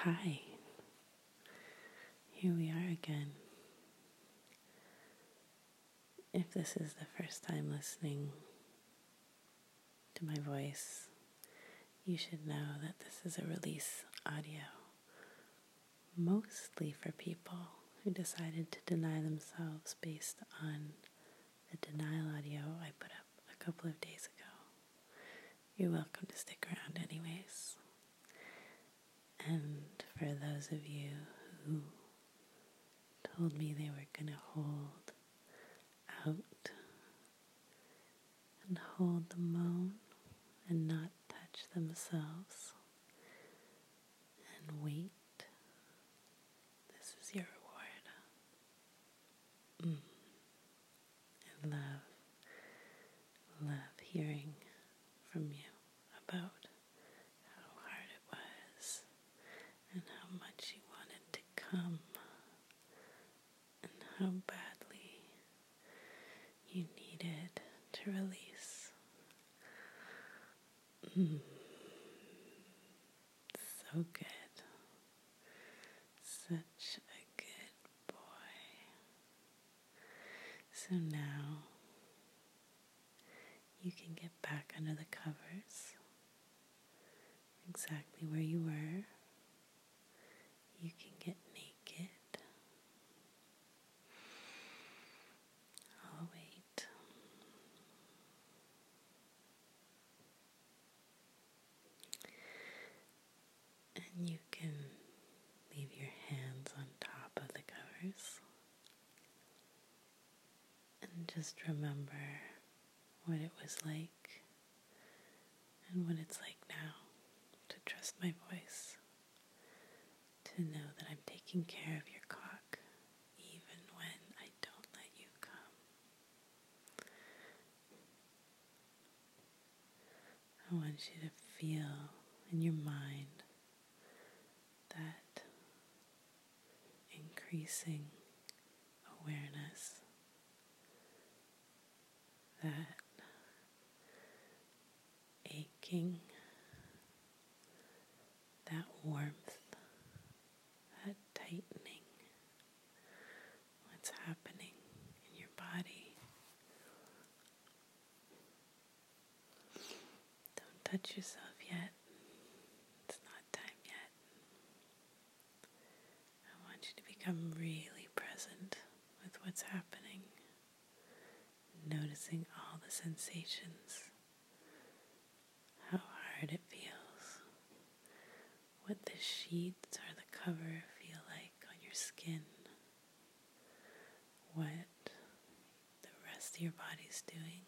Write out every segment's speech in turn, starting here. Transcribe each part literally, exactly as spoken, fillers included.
Hi, here we are again. If this is the first time listening to my voice, you should know that this is a release audio, mostly for people who decided to deny themselves based on the denial audio I put up a couple of days ago. You're welcome to stick around anyways. And for those of you who told me they were going to hold out and hold the moan and not touch themselves and wait, this is your reward. Mm. I love, love hearing from you about how hard it was and how much you wanted to come and how badly you needed to release. Mm. So good. Such a good boy. So now you can get back under the covers, exactly where you were. You can get naked. I'll wait. And you can leave your hands on top of the covers. And just remember what it was like and what it's like now to trust my voice, to know that I'm taking care of your cock even when I don't let you come. I want you to feel in your mind that increasing awareness, that aching, that warmth, that tightening, what's happening in your body. Don't touch yourself yet. It's not time yet. I want you to become really present with what's happening, noticing all the sensations, how hard it feels, what the sheets or the cover feel like on your skin, what the rest of your body's doing.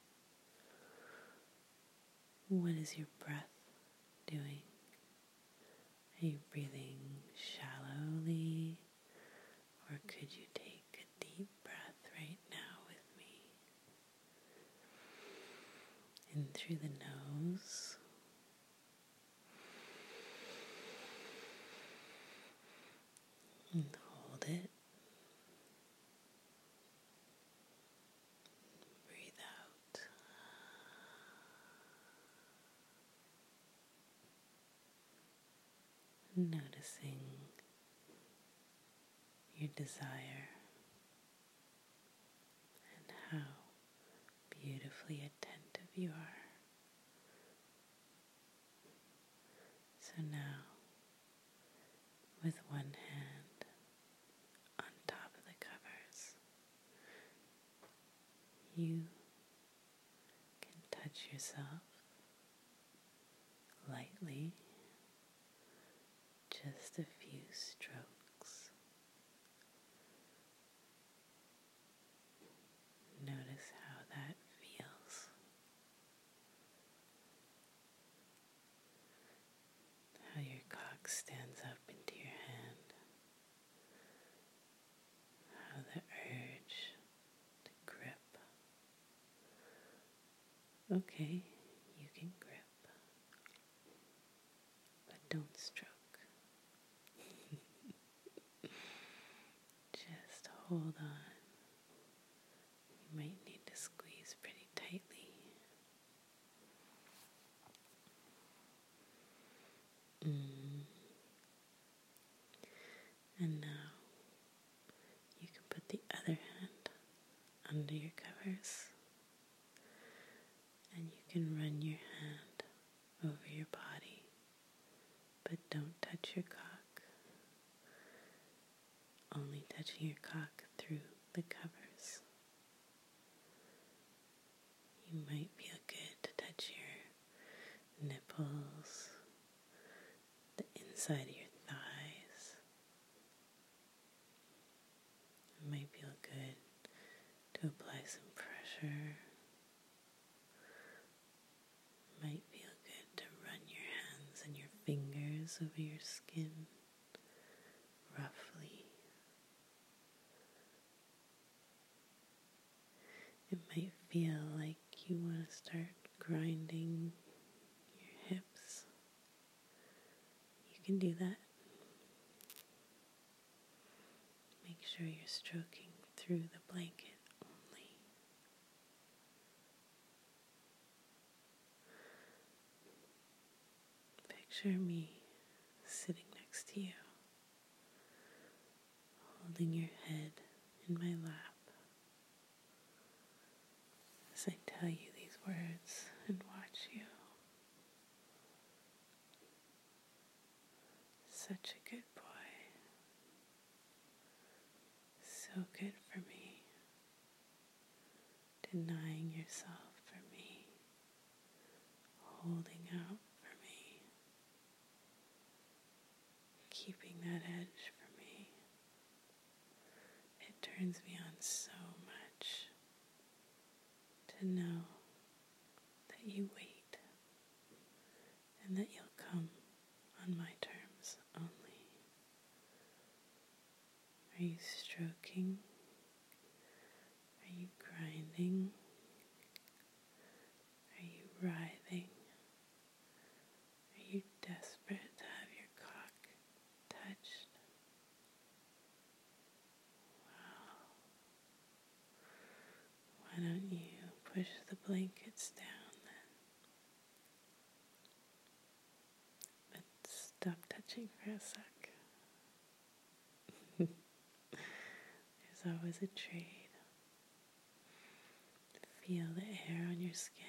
What is your breath doing? Are you breathing shallowly, or could you take a deep breath right now with me? In through the nose, and hold it. Breathe out. Noticing your desire and how beautifully attentive you are. So now, with one hand on top of the covers, you can touch yourself lightly, just a few strokes. Notice how that feels. How your cock stands up into your hand. How the urge to grip. Okay, you can grip, but don't stroke. Just hold on. You might need to squeeze pretty tightly. Mm. under your covers, and you can run your hand over your body, but don't touch your cock, only touching your cock through the covers. You might feel good to touch your nipples, the inside of your thighs. It might feel good to apply some pressure. It might feel good to run your hands and your fingers over your skin roughly. It might feel like you want to start grinding your hips. You can do that. Make sure you're stroking through the blanket only. Picture me sitting next to you, holding your head in my lap as I tell you these words and watch you. Such a good boy. So good for me. Denying yourself for me. Holding out for me. Keeping that edge for me. It turns me on so much to know that you wait and that you'll come on my terms only. Are you stroking? Are you grinding? Are you writhing? Are you desperate to have your cock touched? Wow. Why don't you push the blankets down then? But stop touching for a sec. There's always a trade. Feel the air on your skin.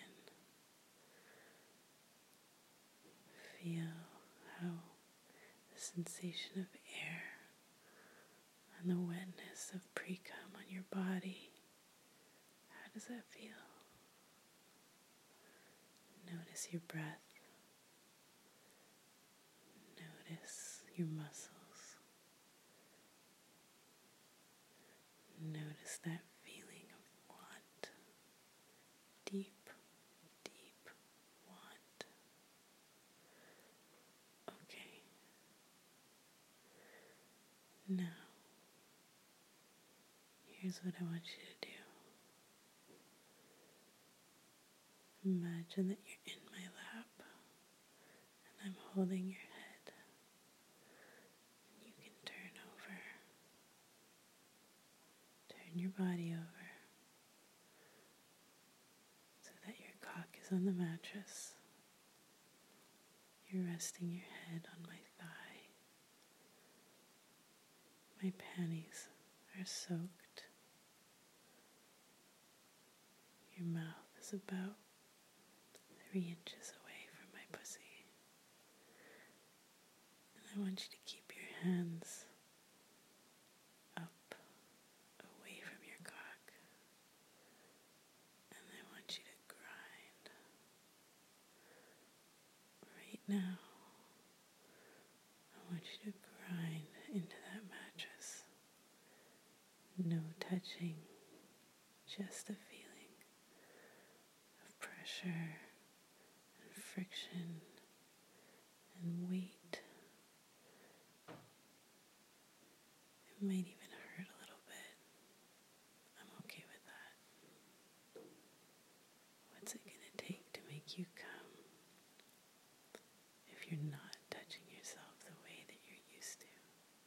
Feel how the sensation of air and the wetness of pre-cum on your body. How does that feel? Notice your breath. Notice your muscles. Notice that feeling of want. Deep, deep want. Okay. Now, here's what I want you to do. Imagine that you're in my lap and I'm holding your head. And you can turn over. Turn your body over so that your cock is on the mattress. You're resting your head on my thigh. My panties are soaked. Your mouth is about three inches away from my pussy. And I want you to keep your hands up, away from your cock. And I want you to grind. Right now, I want you to grind into that mattress. No touching, just a feeling of pressure and friction and weight. It might even hurt a little bit. I'm okay with that. What's it gonna take to make you come if you're not touching yourself the way that you're used to?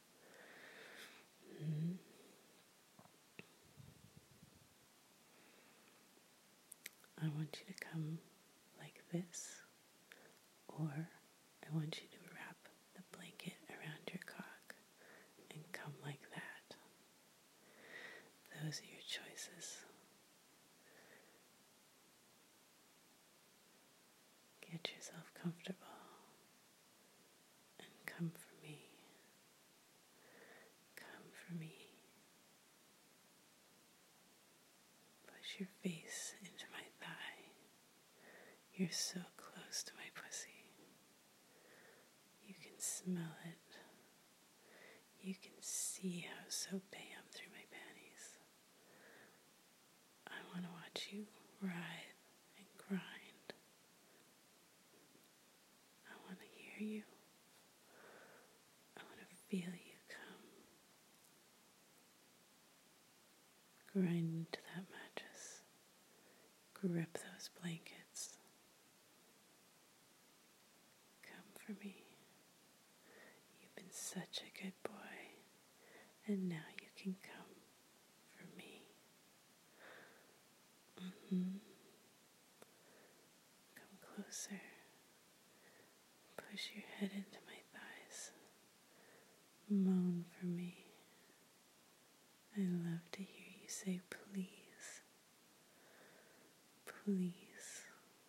Mm-hmm. I want you to come like this, or I want you to wrap the blanket around your cock and come like that. Those are your choices. comfortable and come for me. Come for me. Push your face into my thigh. You're so close to my pussy. You can smell it. You can see how soaked I am through my panties. I want to watch you writhe and grind. I want to hear you. I want to feel you come. Grind into that mattress. Grip those blankets. Come for me. You've been such a good boy. And now you can come for me. Mm-hmm. Come closer. Push your head into my thighs. Moan for me. I love to hear you say please. Please.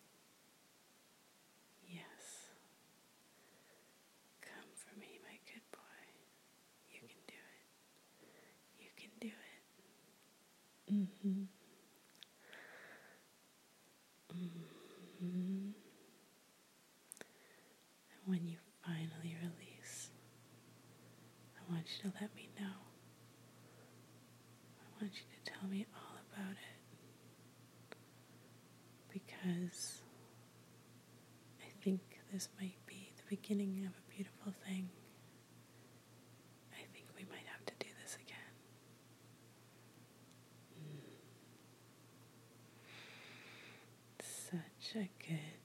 Yes. Come for me, my good boy. You can do it. You can do it. Mm-hmm. Mm-hmm. And when you finally release, I want you to let me know. I want you to tell me all about it. Because I think this might be the beginning of a beautiful thing. I think we might have to do this again. Mm. Such a good